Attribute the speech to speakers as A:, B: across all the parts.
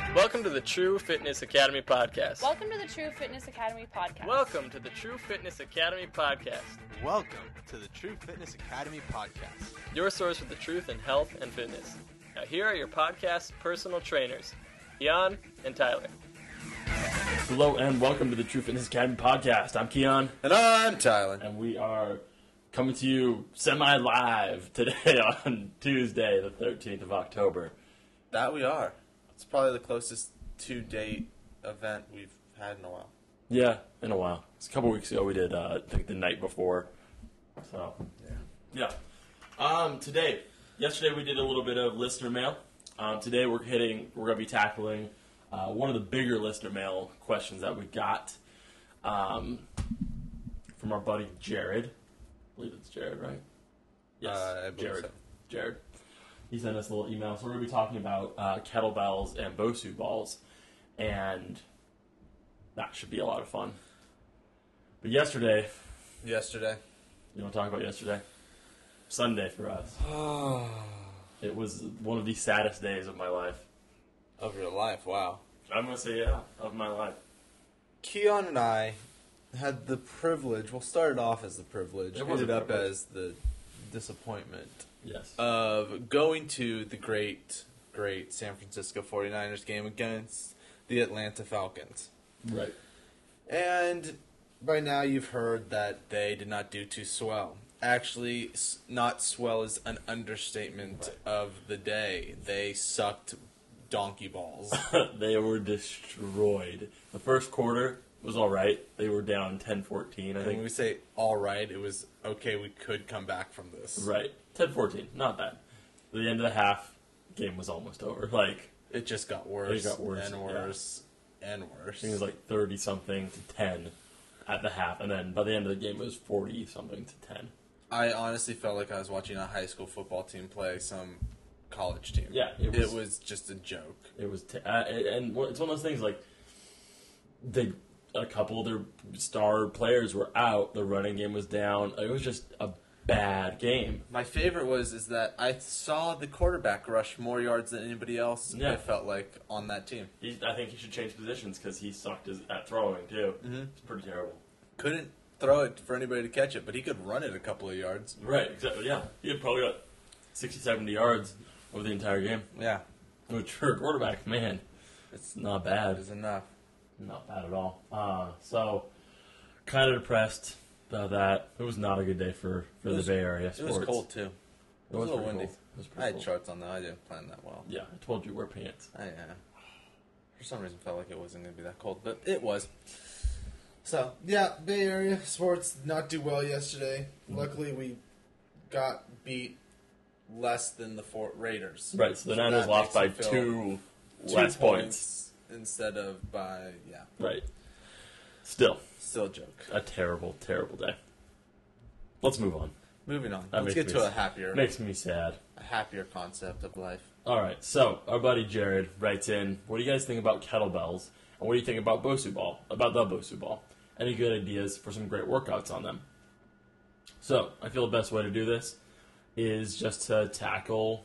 A: Welcome to the True Fitness Academy podcast.
B: Welcome to the True Fitness Academy podcast.
A: Welcome to the True Fitness Academy podcast.
C: Welcome to the True Fitness Academy podcast.
A: Your source for the truth in health and fitness. Now here are your podcast personal trainers, Keon and Tyler.
D: Hello and welcome to the True Fitness Academy podcast. I'm Keon.
C: And I'm Tyler.
D: And we are coming to you semi-live today on Tuesday, the 13th of October.
C: That we are. It's probably the closest to-date event we've had in a while.
D: Yeah, in a while. It's a couple weeks ago we did, I think the night before. So, yeah. Yesterday we did a little bit of listener mail. Today we're going to be tackling one of the bigger listener mail questions that we got from our buddy Jared. I believe it's Jared, right? Yes,
C: I believe
D: Jared.
C: so.
D: Jared. He sent us a little email. So we're going to be talking about kettlebells and BOSU balls. And that should be a lot of fun. But yesterday, you want to talk about yesterday? Sunday for us. It was one of the saddest days of my life.
C: Of your life, wow.
D: I'm going to say, yeah, of my life.
C: Keon and I had the privilege, well, started off as the privilege,
D: It was
C: ended
D: a
C: up
D: privilege.
C: as the disappointment
D: Yes.
C: of going to the great San Francisco 49ers game against the Atlanta Falcons.
D: Right.
C: And by now you've heard that they did not do too swell. Actually, not swell is an understatement of the day. They sucked donkey balls.
D: They were destroyed. The first quarter was all right. They were down 10-14, I
C: And when
D: think.
C: we say all right, it was okay, we could come back from this.
D: Right. 10-14. Not bad. At the end of the half, game was almost over. Like,
C: It just got worse,
D: It got worse,
C: and worse and worse.
D: I think it was like 30-something to 10 at the half. And then by the end of the game, it was 40-something to 10.
C: I honestly felt like I was watching a high school football team play some college team.
D: Yeah,
C: It was just a joke.
D: It was, and it's one of those things like a couple of their star players were out. The running game was down. It was just a bad game.
C: My favorite is that I saw the quarterback rush more yards than anybody else.
D: Yeah.
C: I felt like on that team.
D: I think he should change positions because he sucked at throwing too.
C: Mhm.
D: It's pretty terrible.
C: Couldn't throw it for anybody to catch it, but he could run it a couple of yards.
D: Right. Exactly. Yeah. He had probably got 60, 70 yards over the entire game.
C: Yeah,
D: Which for a quarterback, man, it's not
C: that
D: bad.
C: is enough.
D: Not bad at all. So, kind of depressed about that. It was not a good day for the Bay Area
C: It
D: sports.
C: was cold too.
D: It was
C: a little
D: pretty
C: windy.
D: cold. It was pretty
C: I had
D: cold.
C: shorts on though. I didn't plan that well.
D: Yeah, I told you wear pants.
C: For some reason felt like it wasn't going to be that cold, but it was. So, yeah, Bay Area sports did not do well yesterday. Luckily, we got beat less than the Fort Raiders.
D: Right, so the
C: So
D: Niners
C: that
D: lost by
C: makes me feel
D: two
C: 2
D: less points.
C: instead of by,
D: Right. Still,
C: still a joke.
D: a terrible, terrible day. Let's move on.
C: Moving on.
D: That
C: Let's
D: makes
C: get
D: me
C: to
D: Makes me sad.
C: a happier concept of life.
D: All right, so our buddy Jared writes in, what do you guys think about kettlebells? And what do you think about BOSU ball? About the BOSU ball? Any good ideas for some great workouts on them? So, I feel the best way to do this is just to tackle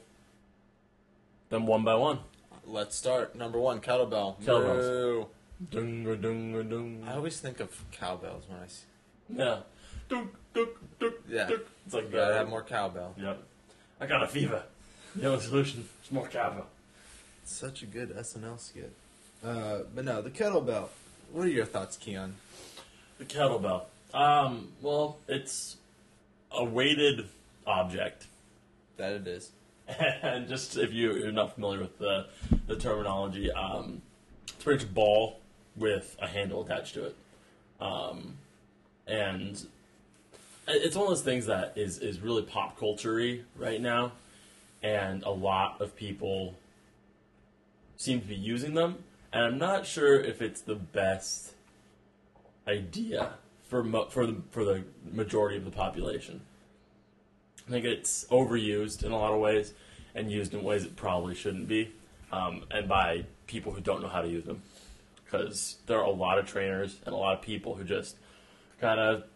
D: them one by one.
C: Let's start. Number 1, kettlebell.
D: Kettlebells.
C: No.
D: Dung, dung, dung.
C: I always think of cowbells when I see.
D: Yeah. Dung, dung, dung,
C: Yeah.
D: dung. It's like
C: You gotta have more cowbell.
D: Yep. I got a fever. The only solution is more cowbell.
C: Such a good SNL skit. But no, the kettlebell. What are your thoughts, Keon?
D: The kettlebell. Well, it's a weighted object.
C: That it is.
D: And just if you're not familiar with the terminology, it's pretty much a ball with a handle attached to it. And it's one of those things that is really pop culture-y right now. And a lot of people seem to be using them. And I'm not sure if it's the best idea for the majority of the population. I think it's overused in a lot of ways and used in ways it probably shouldn't be, and by people who don't know how to use them. Because there are a lot of trainers and a lot of people who just kind of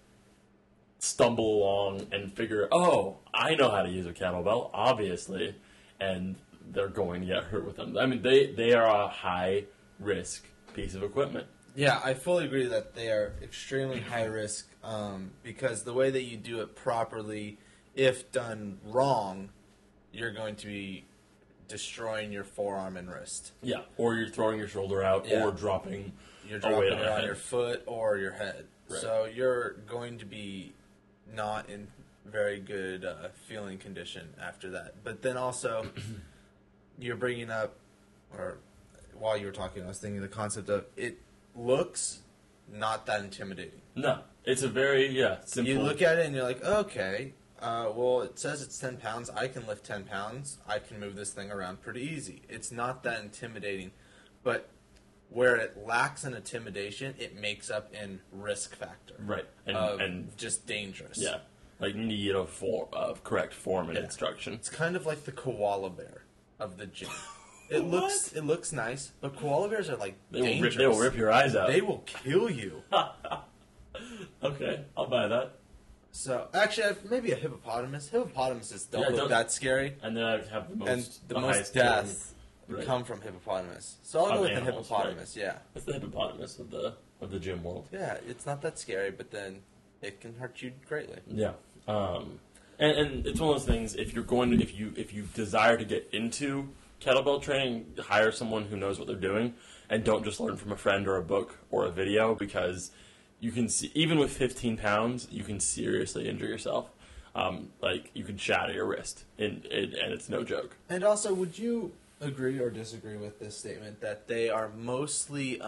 D: stumble along and figure, oh, I know how to use a kettlebell, obviously, and they're going to get hurt with them. I mean, they are a high risk piece of equipment.
C: Yeah, I fully agree that they are extremely high risk because the way that you do it properly, if done wrong, you're going to be destroying your forearm and wrist.
D: Yeah, or you're throwing your shoulder out,
C: Yeah.
D: or dropping.
C: You're
D: a
C: dropping
D: weight
C: it
D: your
C: on
D: head.
C: your foot or your head.
D: Right.
C: So you're going to be not in very good feeling condition after that. But then also, you're bringing up, or while you were talking, I was thinking the concept of it looks not that intimidating.
D: No, it's a very simple.
C: You look at it and you're like, okay, well, it says it's 10 pounds. I can lift 10 pounds. I can move this thing around pretty easy. It's not that intimidating. But where it lacks in intimidation, it makes up in risk factor.
D: Right, and
C: just dangerous.
D: yeah, like need of correct form and
C: Yeah.
D: instruction.
C: It's kind of like the koala bear of the gym. It looks nice, but koala bears are like dangerous.
D: They will rip your eyes out.
C: They will kill you.
D: Okay, I'll buy that.
C: So actually, maybe a hippopotamus. Hippopotamuses don't
D: Yeah,
C: look
D: don't-
C: that scary,
D: And then I have the most
C: and the most
D: highest
C: death
D: Right.
C: come from hippopotamus. So I'll
D: Of
C: go with the
D: animals,
C: hippopotamus. Yeah,
D: That's the hippopotamus of the gym world.
C: yeah. It's not that scary, but then it can hurt you greatly.
D: Yeah, and it's one of those things. If you're going to, if you desire to get into kettlebell training, hire someone who knows what they're doing, and don't just learn from a friend or a book or a video, because you can see, even with 15 pounds, you can seriously injure yourself. Like you can shatter your wrist, and it's no joke.
C: And also, would you agree or disagree with this statement that they are mostly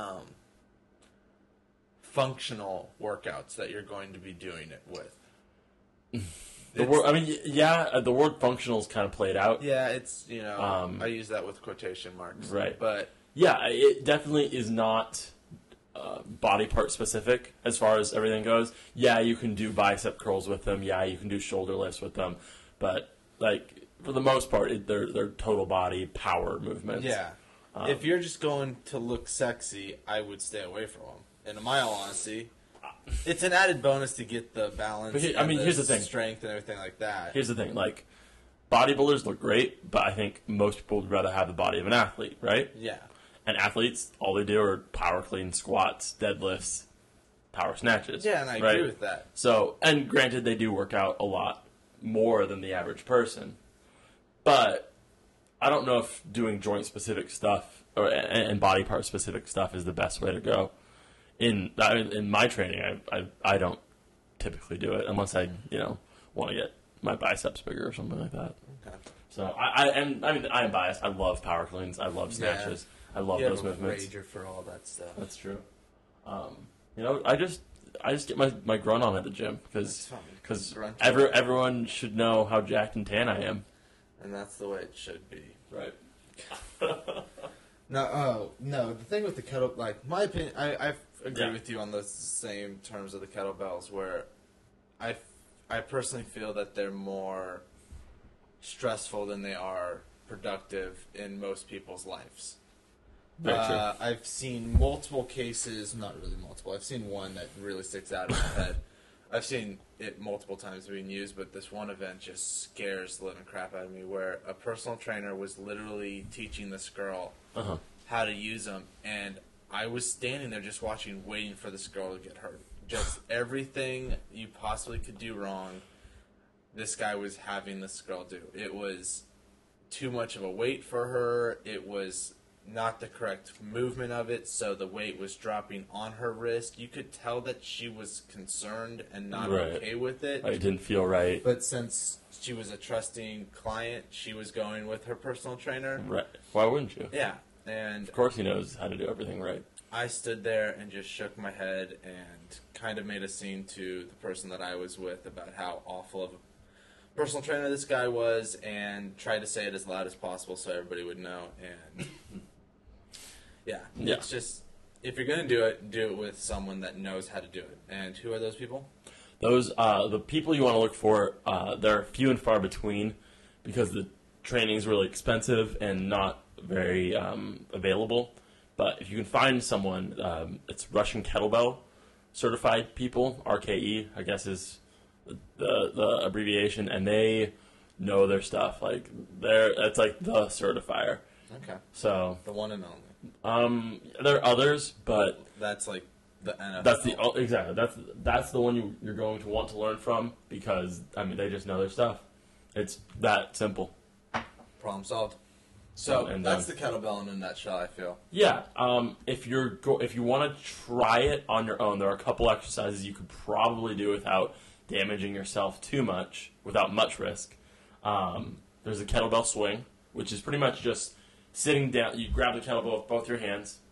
C: functional workouts that you're going to be doing it with?
D: The word, I mean, yeah, the word functional is kind of played out.
C: Yeah, it's, I use that with quotation marks.
D: Right.
C: But
D: Yeah, it definitely is not body part specific as far as everything goes. Yeah, you can do bicep curls with them. Yeah, you can do shoulder lifts with them. But, like, for the most part, they're total body power movements.
C: yeah, if you're just going to look sexy, I would stay away from them. And in my all honesty, it's an added bonus to get the balance.
D: But
C: and
D: here's the thing.
C: Strength and everything like that.
D: Here's the thing, like, bodybuilders look great, but I think most people would rather have the body of an athlete, right?
C: Yeah.
D: And athletes, all they do are power clean, squats, deadlifts, power snatches.
C: Yeah, and I
D: right?
C: agree with that.
D: So, and granted, they do work out a lot more than the average person, but I don't know if doing joint specific stuff and body part specific stuff is the best way to go. In my training, I don't typically do it unless I want to get my biceps bigger or something like that.
C: Okay.
D: So I am biased. I love power cleans. I love snatches. I love
C: You
D: those
C: have a
D: movements.
C: rager for all that stuff.
D: That's true. I just get my grunt on at the gym
C: That's fine.
D: because
C: Grunt.
D: everyone should know how jacked and tan I am.
C: And that's the way it should be.
D: Right.
C: No, no. The thing with the kettle, like my opinion, I agree
D: Yeah.
C: with you on the same terms of the kettlebells, where I personally feel that they're more stressful than they are productive in most people's lives.
D: Very true.
C: I've seen multiple cases, not really multiple. I've seen one that really sticks out in my head. I've seen it multiple times being used, but this one event just scares the living crap out of me, where a personal trainer was literally teaching this girl
D: Uh-huh.
C: how to use them, and I was standing there just watching, waiting for this girl to get hurt. Just everything you possibly could do wrong, this guy was having this girl do. It was too much of a weight for her. It was not the correct movement of it, so the weight was dropping on her wrist. You could tell that she was concerned and not
D: Right.
C: okay with it.
D: I didn't feel right.
C: But since she was a trusting client, she was going with her personal trainer.
D: Right. Why wouldn't you?
C: Yeah, and
D: Of course he knows how to do everything right.
C: I stood there and just shook my head and kind of made a scene to the person that I was with about how awful of a personal trainer this guy was, and tried to say it as loud as possible so everybody would know. And yeah,
D: Yeah.
C: it's just, if you're going to do it with someone that knows how to do it. And who are those people?
D: Those the people you want to look for, they're few and far between because the training is really expensive and not very available. But if you can find someone, it's Russian Kettlebell certified people. RKE, I guess, is the abbreviation, and they know their stuff. Like that's like the certifier.
C: Okay.
D: So
C: The one and only.
D: there are others, but
C: That's like the NFL.
D: that's exactly that's the one you're going to want to learn from, because I mean they just know their stuff. It's that simple.
C: Problem solved. So
D: And
C: that's the kettlebell in a nutshell, I feel.
D: Yeah. If you want to try it on your own, there are a couple exercises you could probably do without damaging yourself too much, without much risk. There's a kettlebell swing, which is pretty much just sitting down. You grab the kettlebell with both your hands,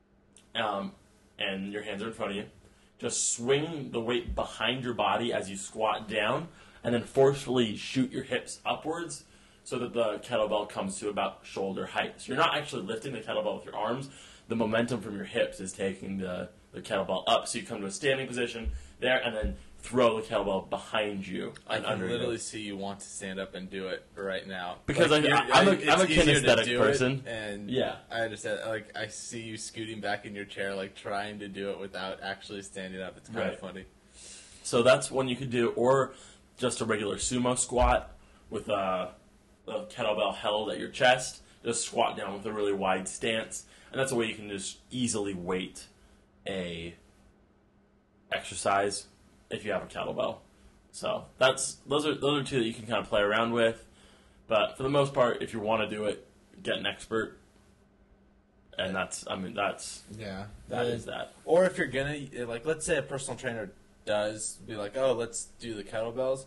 D: and your hands are in front of you. Just swing the weight behind your body as you squat down, and then forcefully shoot your hips upwards so that the kettlebell comes to about shoulder height. So you're not actually lifting the kettlebell with your arms. The momentum from your hips is taking the kettlebell up. So you come to a standing position there, and then throw the kettlebell behind you.
C: I
D: and
C: can
D: under
C: literally
D: you.
C: see you want to stand up and do it right now.
D: Because
C: Like,
D: I'm a
C: it's easier to
D: kinesthetic
C: do
D: person.
C: it, and
D: Yeah.
C: I understand. Like, I see you scooting back in your chair, like trying to do it without actually standing up. It's kind
D: Right.
C: of funny.
D: So that's one you could do, or just a regular sumo squat with a kettlebell held at your chest. Just squat down with a really wide stance, and that's a way you can just easily weight a exercise if you have a kettlebell. So those are two that you can kind of play around with. But for the most part, if you want to do it, get an expert, and that is that.
C: Or if you're gonna, like, let's say a personal trainer does be like, oh, let's do the kettlebells.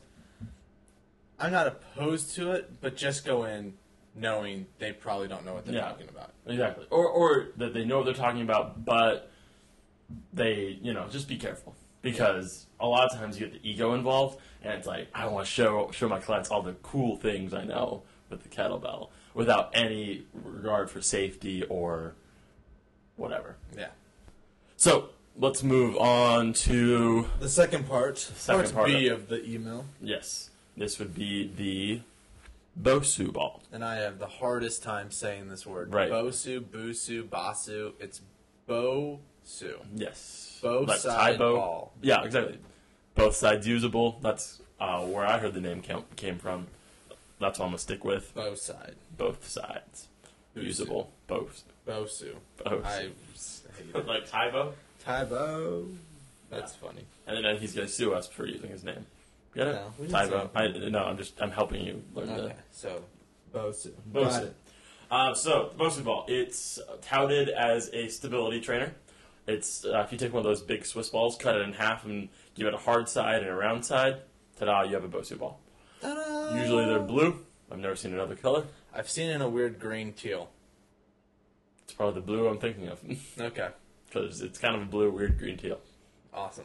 C: I'm not opposed to it, but just go in knowing they probably don't know what they're talking about.
D: Exactly. Or that they know what they're talking about, but they, just be careful. Because a lot of times you get the ego involved, and it's like, I want to show my clients all the cool things I know with the kettlebell, without any regard for safety or whatever.
C: Yeah.
D: So, let's move on to...
C: The second part. Part B of the email.
D: Yes. This would be the Bosu ball.
C: And I have the hardest time saying this word.
D: Right.
C: Bosu, Busu, Basu. It's Bosu.
D: Yes.
C: Both
D: Like
C: side
D: Taibo.
C: ball.
D: Yeah, exactly. Both sides usable. That's where I heard the name came from. That's what I'm going to stick with.
C: Both side.
D: Both sides.
C: Busu.
D: Usable. Both.
C: Bosu.
D: Both.
C: I hate it.
D: Like Taibo?
C: Taibo. That's funny.
D: And then he's going to sue us for using his name. Get it?
C: No, we didn't
D: Taibo. I'm helping you learn
C: Okay, so Bosu.
D: the
C: Got
D: Bosu.
C: it.
D: So, the Bosu ball. It's touted as a stability trainer. It's if you take one of those big Swiss balls, cut it in half, and give it a hard side and a round side, ta-da, you have a Bosu ball.
C: Ta-da!
D: Usually they're blue. I've never seen another color.
C: I've seen it in a weird green teal.
D: It's probably the blue I'm thinking of.
C: Okay.
D: Because it's kind of a blue, weird green teal.
C: Awesome.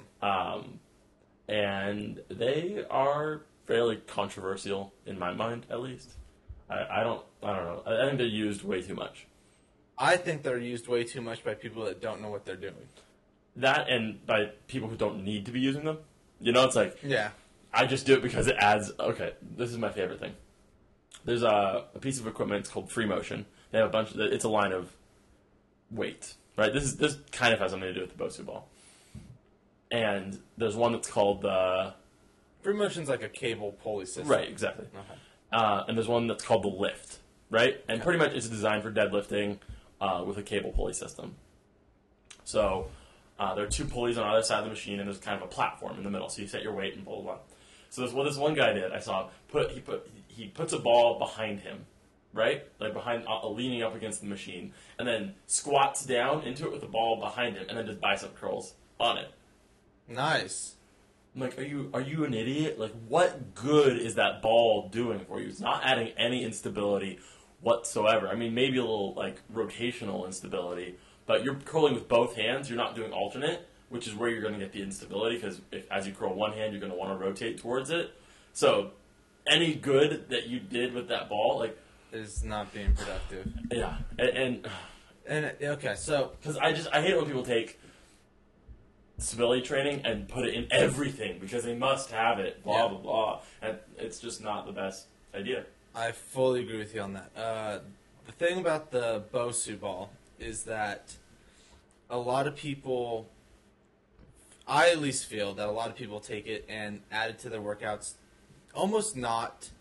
D: And they are fairly controversial, in my mind, at least. I don't know. I think they're used way too much.
C: I think they're used way too much by people that don't know what they're doing.
D: That, and by people who don't need to be using them. It's like,
C: Yeah.
D: I just do it because it adds... Okay, this is my favorite thing. There's a piece of equipment, it's called Free Motion. They have it's a line of weight, right? This kind of has something to do with the Bosu ball. And there's one that's called the...
C: Free motion's like a cable pulley system.
D: Right, exactly.
C: Okay.
D: And there's one that's called the Lift, right? And pretty much it's designed for deadlifting with a cable pulley system. So there are two pulleys on either side of the machine, and there's kind of a platform in the middle. So you set your weight and blah, blah, blah. So this, what this one guy did, I saw, he puts a ball behind him, right? Like leaning up against the machine, and then squats down into it with the ball behind him, and then does bicep curls on it.
C: Nice.
D: I'm like, are you an idiot? Like, what good is that ball doing for you? It's not adding any instability whatsoever. I mean, maybe a little, like, rotational instability, but you're curling with both hands. You're not doing alternate, which is where you're going to get the instability, because as you curl one hand, you're going to want to rotate towards it. So, any good that you did with that ball, like...
C: Is not being productive.
D: Yeah, and
C: okay, so...
D: Because I hate it when people take stability training and put it in everything, because they must have it, blah, blah, blah. And it's just not the best idea.
C: I fully agree with you on that. The thing about the Bosu ball is that a lot of people, I at least feel that a lot of people take it and add it to their workouts, almost not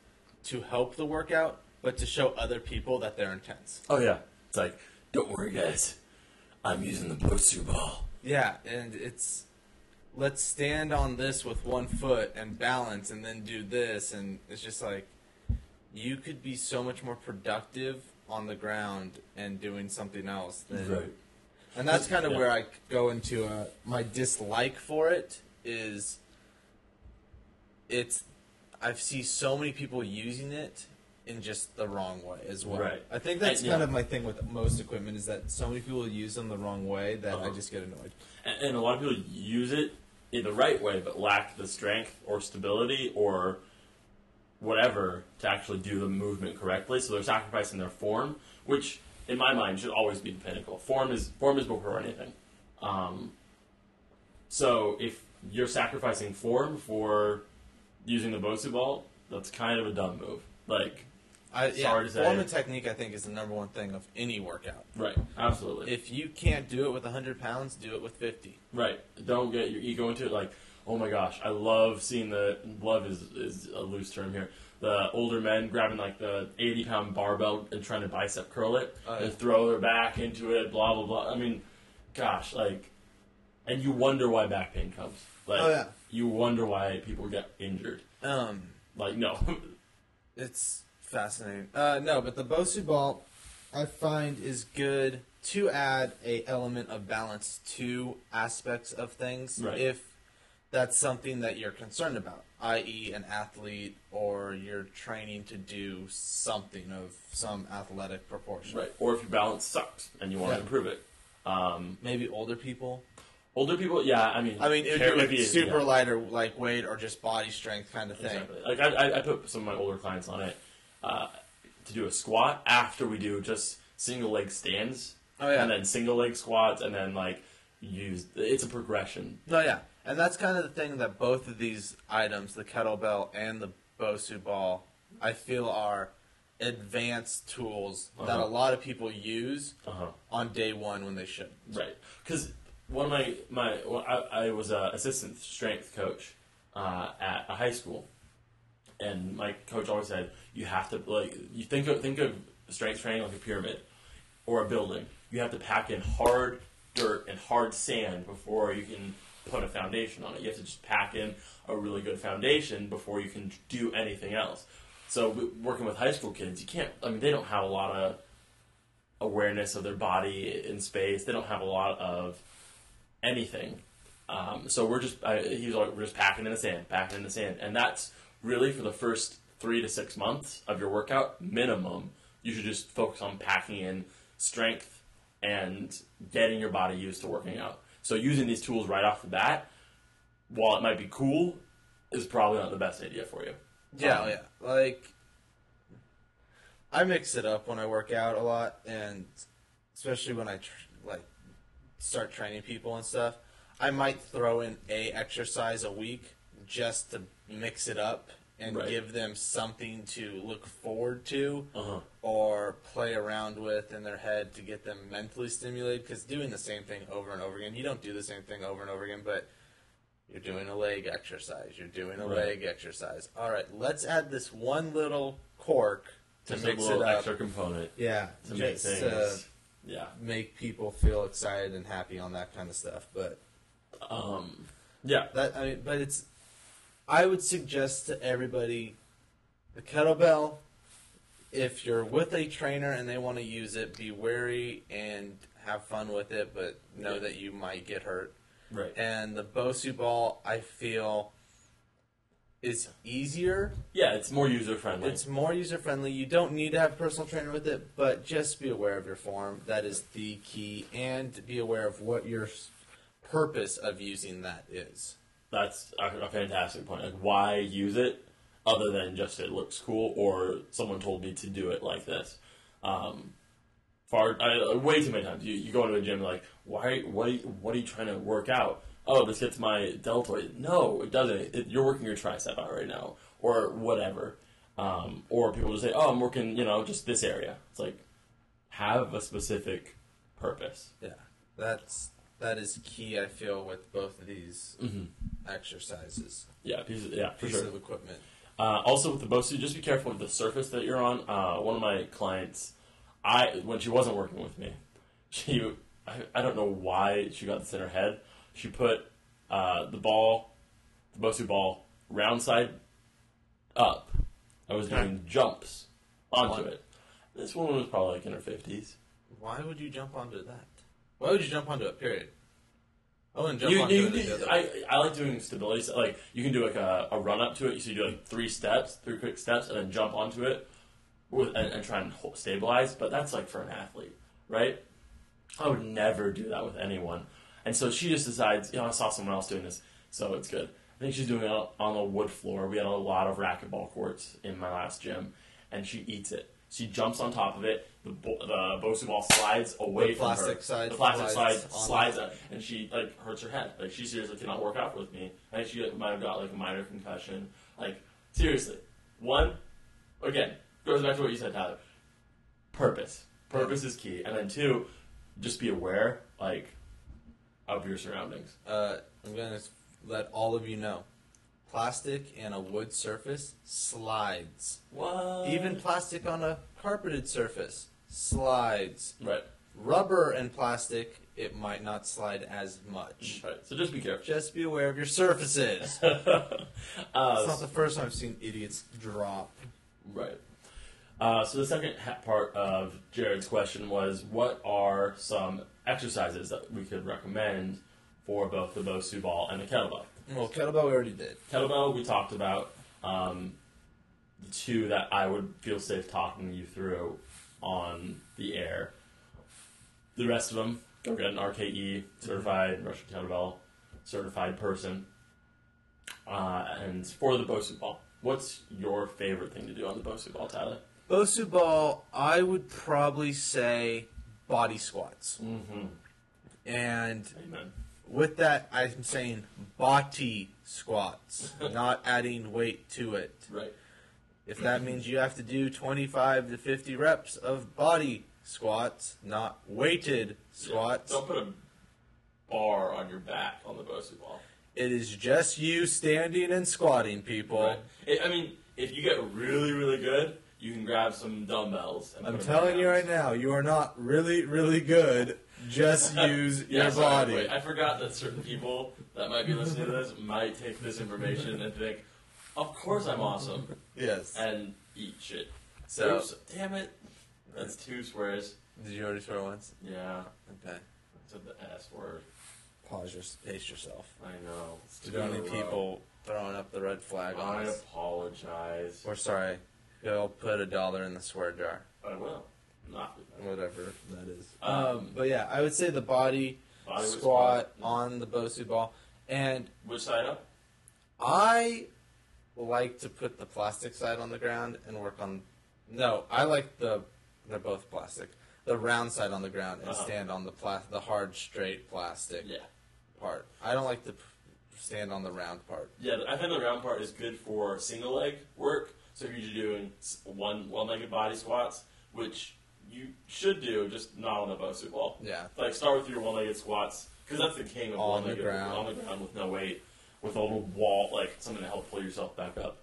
C: to help the workout, but to show other people that they're intense.
D: Oh yeah, it's like, don't worry, guys, I'm using the Bosu ball.
C: Yeah, and it's let's stand on this with one foot and balance, and then do this, and it's just like you could be so much more productive on the ground and doing something else.
D: Right.
C: And that's kind of
D: Yeah.
C: where I go into my dislike for it is I see so many people using it in just the wrong way as well.
D: Right.
C: I think that's
D: And,
C: kind
D: yeah.
C: of my thing with most equipment is that so many people use them the wrong way that I just get annoyed.
D: And a lot of people use it in the right way, but lack the strength or stability or whatever to actually do the movement correctly. So they're sacrificing their form, which in my mind should always be the pinnacle. Form is before anything. So if you're sacrificing form for using the Bosu ball, that's kind of a dumb move. Like, sorry to say.
C: Form and technique, I think, is the number one thing of any workout.
D: right, absolutely.
C: If you can't do it with 100 pounds, do it with 50.
D: Right. Don't get your ego into it. Like, oh my gosh, I love seeing love is a loose term here. The older men grabbing like the 80-pound barbell and trying to bicep curl it and throw their back into it, blah, blah, blah. I mean, gosh, like, and you wonder why back pain comes. Like,
C: Oh, yeah.
D: You wonder why people get injured. Like, no.
C: It's fascinating. No, but the Bosu ball, I find, is good to add a element of balance to aspects of things.
D: Right.
C: If that's something that you're concerned about, i.e. an athlete, or you're training to do something of some athletic proportion.
D: Right. Or if your balance sucks and you want to
C: Yeah.
D: improve it.
C: Maybe older people.
D: Older people, yeah, I mean,
C: It would be
D: yeah.
C: super light or like weight or just body strength kind of thing.
D: Exactly. Like I put some of my older clients on it to do a squat after we do just single leg stands,
C: Oh, yeah.
D: and then single leg squats, and then like it's a progression.
C: No, yeah. And that's kind of the thing that both of these items, the kettlebell and the Bosu ball, I feel are advanced tools that a lot of people use on day one when they should.
D: Right. Because one of I was an assistant strength coach at a high school, and my coach always said you have to you think of strength training like a pyramid or a building. You have to pack in hard dirt and hard sand before you can put a foundation on it. You have to just pack in a really good foundation before you can do anything else. So working with high school kids, you can't. I mean, they don't have a lot of awareness of their body in space. They don't have a lot of anything. So we're just we're just packing in the sand, and that's really for the first 3 to 6 months of your workout minimum. You should just focus on packing in strength and getting your body used to working out. So using these tools right off the bat, while it might be cool, is probably not the best idea for you.
C: Yeah. Like, I mix it up when I work out a lot, and especially when I start training people and stuff. I might throw in a exercise a week just to mix it up and give them something to look forward to or play around with in their head to get them mentally stimulated. Because doing the same thing over and over again, you don't do the same thing over and over again, but you're doing a leg exercise. You're doing a leg exercise. All right, let's add this one little quirk to
D: Just
C: mix
D: a little
C: it up.
D: extra component
C: Yeah,
D: to make
C: just
D: things.
C: make people feel excited and happy on that kind of stuff. But
D: Yeah.
C: but it's. I would suggest to everybody the kettlebell. If you're with a trainer and they want to use it, be wary and have fun with it, but know that you might get hurt.
D: Right.
C: And the Bosu ball, I feel, is easier.
D: Yeah, it's more user friendly.
C: It's more user friendly. You don't need to have a personal trainer with it, but just be aware of your form. That is the key, and be aware of what your purpose of using that is.
D: That's a fantastic point. Like, why use it other than just it looks cool or someone told me to do it like this? Way too many times you go into a gym like, what are you trying to work out? Oh, this gets my deltoid. No, it doesn't. You're working your tricep out right now, or whatever. Or people just say, oh, I'm working, just this area. It's like, have a specific purpose.
C: Yeah, that is key. I feel with both of these exercises.
D: Yeah, for
C: Pieces
D: sure.
C: of equipment.
D: Also, with the Bosu, just be careful with the surface that you're on. One of my clients, when she wasn't working with me, I don't know why she got this in her head. She put the Bosu ball, round side up. I was doing jumps onto it. This woman was probably like in her 50s.
C: Why would you jump onto that? Why would you jump onto it, period? I wouldn't jump onto it.
D: I like doing stability. So, like, you can do like a run up to it. So you do like 3 quick steps, and then jump onto it and try and stabilize. But that's like for an athlete, right? I would never do that with anyone. And so she just decides, I saw someone else doing this, so it's good. I think she's doing it on a wood floor. We had a lot of racquetball courts in my last gym, and she eats it. She jumps on top of it. The Bosu ball slides away from her. The plastic side slides out, and she hurts her head. Like, she seriously cannot work out with me. I think she might have got like a minor concussion. Like, seriously. One, again, goes back to what you said, Tyler. Purpose. Purpose is key. And then 2, just be aware, of your surroundings.
C: I'm gonna let all of you know. Plastic and a wood surface slides.
D: What?
C: Even plastic on a carpeted surface slides.
D: Right.
C: Rubber and plastic, it might not slide as much.
D: Right. So just be careful.
C: Just be aware of your surfaces. It's not the first time I've seen idiots drop.
D: Right. So the second part of Jared's question was, what are some exercises that we could recommend for both the Bosu ball and the kettlebell?
C: Well, kettlebell we already did.
D: Kettlebell we talked about. The 2 that I would feel safe talking you through on the air. The rest of them, go get an RKE, certified Russian kettlebell, certified person. And for the Bosu ball, what's your favorite thing to do on the Bosu ball, Tyler?
C: Bosu ball, I would probably say body squats.
D: Mm-hmm.
C: And
D: Amen.
C: with that, I'm saying body squats, not adding weight to it.
D: Right.
C: If that means you have to do 25 to 50 reps of body squats, not weighted squats.
D: Yeah. Don't put a bar on your back on the Bosu ball.
C: It is just you standing and squatting, people.
D: Right. If you get really, really good, you can grab some dumbbells. And
C: I'm telling you right now, you are not really, really good. Just use your body.
D: Wait, I forgot that certain people that might be listening to this might take this information and think, of course I'm awesome.
C: Yes.
D: And eat shit.
C: So,
D: oops, damn it. That's 2 swears.
C: Did you already swear once?
D: Yeah.
C: Okay.
D: I said the S word.
C: Pace yourself.
D: I know.
C: Do you any people throwing up the red flag on
D: I
C: us?
D: apologize.
C: We're sorry. You'll put $1 in the swear jar.
D: I will. Not
C: Whatever that is.
D: Um,
C: But yeah, I would say the body squat on the Bosu ball. And
D: which side up?
C: I like to put the plastic side on the ground and work on... No, I like they're both plastic. The round side on the ground and stand on the hard, straight plastic part. I don't like to stand on the round part.
D: Yeah, I think the round part is good for single leg work. So if you're doing one-legged body squats, which you should do, just not on the Bosu ball.
C: Yeah.
D: Start with your one-legged squats, because that's the king of one-legged on the ground with no weight, with a little wall, something to help pull yourself back up.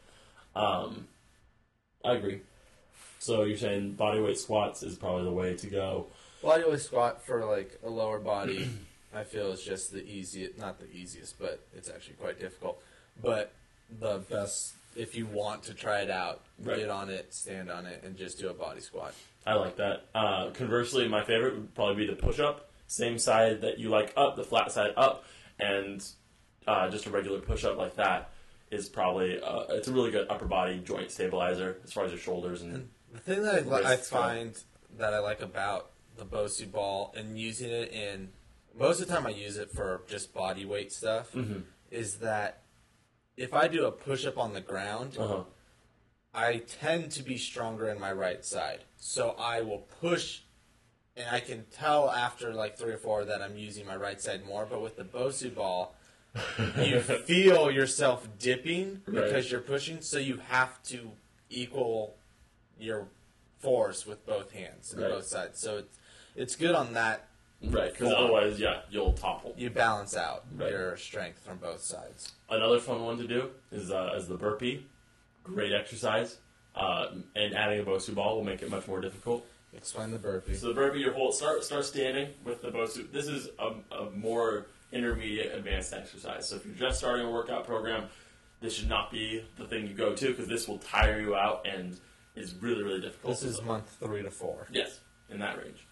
D: I agree. So you're saying bodyweight squats is probably the way to go.
C: Bodyweight squat for a lower body, I feel is just the easiest, not the easiest, but it's actually quite difficult. But the best, if you want to try it out, get on it, stand on it, and just do a body squat.
D: I like that. Conversely, my favorite would probably be the push-up. Same side that you like up, the flat side up, and just a regular push-up like that is probably, it's a really good upper body joint stabilizer as far as your shoulders. And
C: the thing that I find that I like about the Bosu ball and using it in, most of the time I use it for just body weight stuff, is that if I do a push-up on the ground, I tend to be stronger in my right side. So I will push, and I can tell after 3 or 4 that I'm using my right side more. But with the Bosu ball, you feel yourself dipping because you're pushing, so you have to equal your force with both hands and both sides. So it's good on that.
D: Right, because otherwise, you'll topple.
C: You balance out your strength from both sides.
D: Another fun one to do is the burpee. great exercise, and adding a Bosu ball will make it much more difficult.
C: Explain the burpee.
D: So the burpee, your whole start standing with the Bosu. This is a more intermediate advanced exercise. So if you're just starting a workout program, this should not be the thing you go to because this will tire you out and is really, really difficult.
C: This is month 3 to 4.
D: Yes, in that range.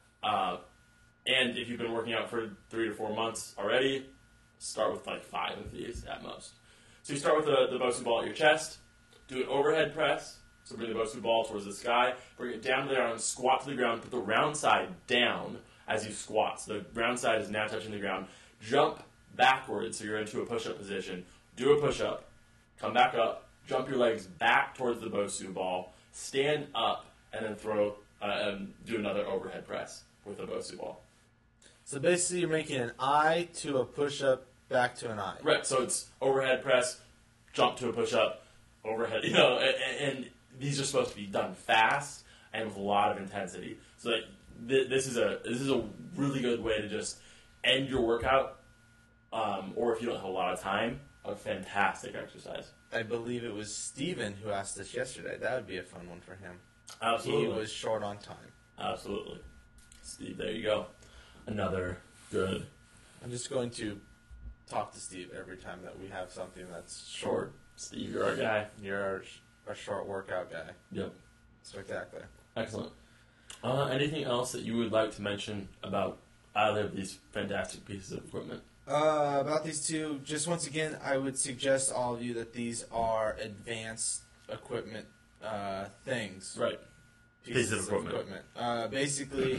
D: And if you've been working out for 3 to 4 months already, start with like 5 of these at most. So you start with the Bosu ball at your chest, do an overhead press. So bring the Bosu ball towards the sky, bring it down to the ground, squat to the ground, put the round side down as you squat. So the round side is now touching the ground. Jump backwards so you're into a push-up position. Do a push-up, come back up, jump your legs back towards the Bosu ball, stand up, and then do another overhead press with the Bosu ball.
C: So basically you're making an I to a push-up back to an I.
D: Right, so it's overhead press, jump to a push-up, overhead, and these are supposed to be done fast and with a lot of intensity. So that this is a really good way to just end your workout, or if you don't have a lot of time, a fantastic exercise.
C: I believe it was Steven who asked this yesterday. That would be a fun one for him.
D: Absolutely.
C: He was short on time.
D: Absolutely. Steve, there you go. Another good.
C: I'm just going to talk to Steve every time that we have something that's short.
D: Steve, you're our guy.
C: You're a short workout guy.
D: Yep.
C: Spectacular.
D: Excellent. Anything else that you would like to mention about either of these fantastic pieces of equipment?
C: About these two, just once again, I would suggest all of you that these are advanced equipment things.
D: Right.
C: Pieces of equipment. Basically,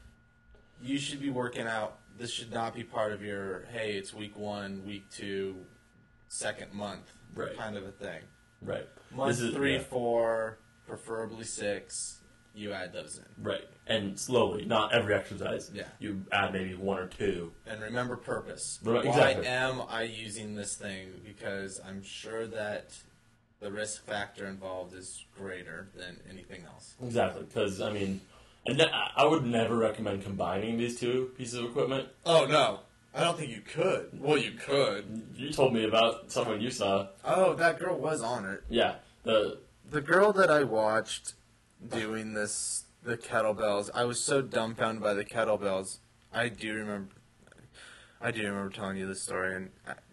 C: you should be working out. This should not be part of your, hey, it's week 1, week 2, second month kind of a thing.
D: Right.
C: Month 3, 4, preferably 6, you add those in.
D: Right. And slowly, not every exercise.
C: Yeah.
D: You add maybe 1 or 2.
C: And remember purpose.
D: Right, exactly.
C: Why am I using this thing? Because I'm sure that the risk factor involved is greater than anything else.
D: Exactly. Because, I mean, I would never recommend combining these two pieces of equipment.
C: Oh, no. I don't think you could. Well, you could.
D: You told me about someone you saw.
C: Oh, that girl was on it.
D: Yeah.
C: The girl that I watched doing the kettlebells, I was so dumbfounded by the kettlebells. I do remember telling you this story, and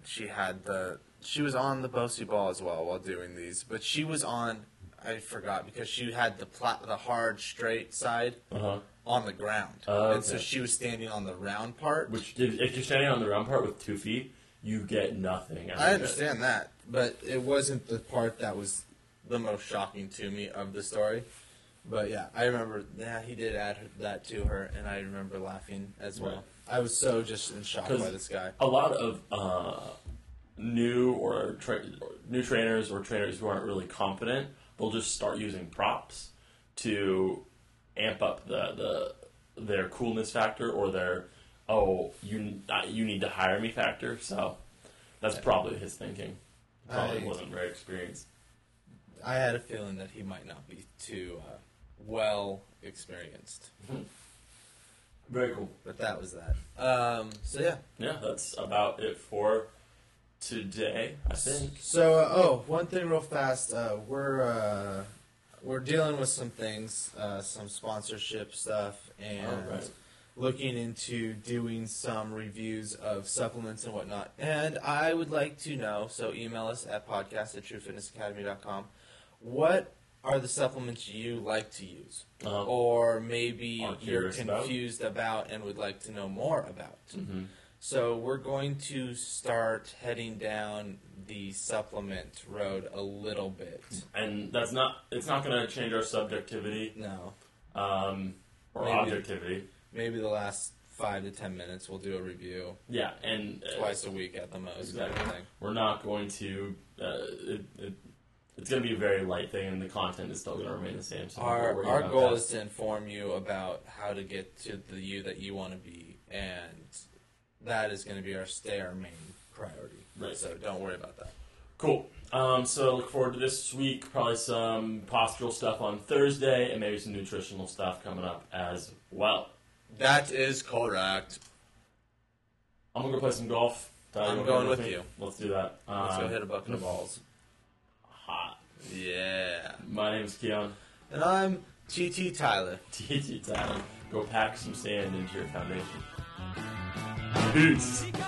C: she was on the Bosu ball as well while doing these, but she was on, I forgot, because she had the hard, straight side on the ground.
D: Okay.
C: And so she was standing on the round part.
D: Which, if you're standing on the round part with 2 feet, you get nothing.
C: I understand that, but it wasn't the part that was the most shocking to me of the story. But yeah, I remember, he did add that to her, and I remember laughing as well.
D: Right.
C: I was so just in shock by this guy.
D: A lot of new trainers or trainers who aren't really confident, they'll just start using props to amp up their coolness factor or their you need to hire me factor. So that's probably his thinking. Probably wasn't very experienced.
C: I had a feeling that he might not be too well experienced.
D: Very cool.
C: But that was that. So yeah.
D: Yeah, that's about it for today, I think.
C: So one thing real fast. We're dealing with some things, some sponsorship stuff, and looking into doing some reviews of supplements and whatnot. And I would like to know, so email us at podcast@truefitnessacademy.com. What are the supplements you like to use? Or maybe you're confused about and would like to know more about.
D: Mm-hmm.
C: So we're going to start heading down the supplement road a little bit.
D: And it's not going to change our subjectivity.
C: No.
D: Or objectivity.
C: Maybe the last 5 to 10 minutes we'll do a review.
D: Yeah, and
C: twice a week at the most.
D: Exactly.
C: Kind of thing.
D: We're not going to. It's going to be a very light thing, and the content is still going to remain the same. So
C: our goal is to inform you about how to get to the you that you want to be, and that is going to be our main priority.
D: Right.
C: So don't worry about that.
D: Cool. So look forward to this week. Probably some postural stuff on Thursday, and maybe some nutritional stuff coming up as well.
C: That is correct.
D: I'm going to go play some golf.
C: I'm going with you.
D: Let's do that.
C: Let's go hit a bucket of balls.
D: Hot.
C: Yeah.
D: My name's Keon.
C: And I'm TT Tyler.
D: TT Tyler. Go pack some sand into your foundation. Peace.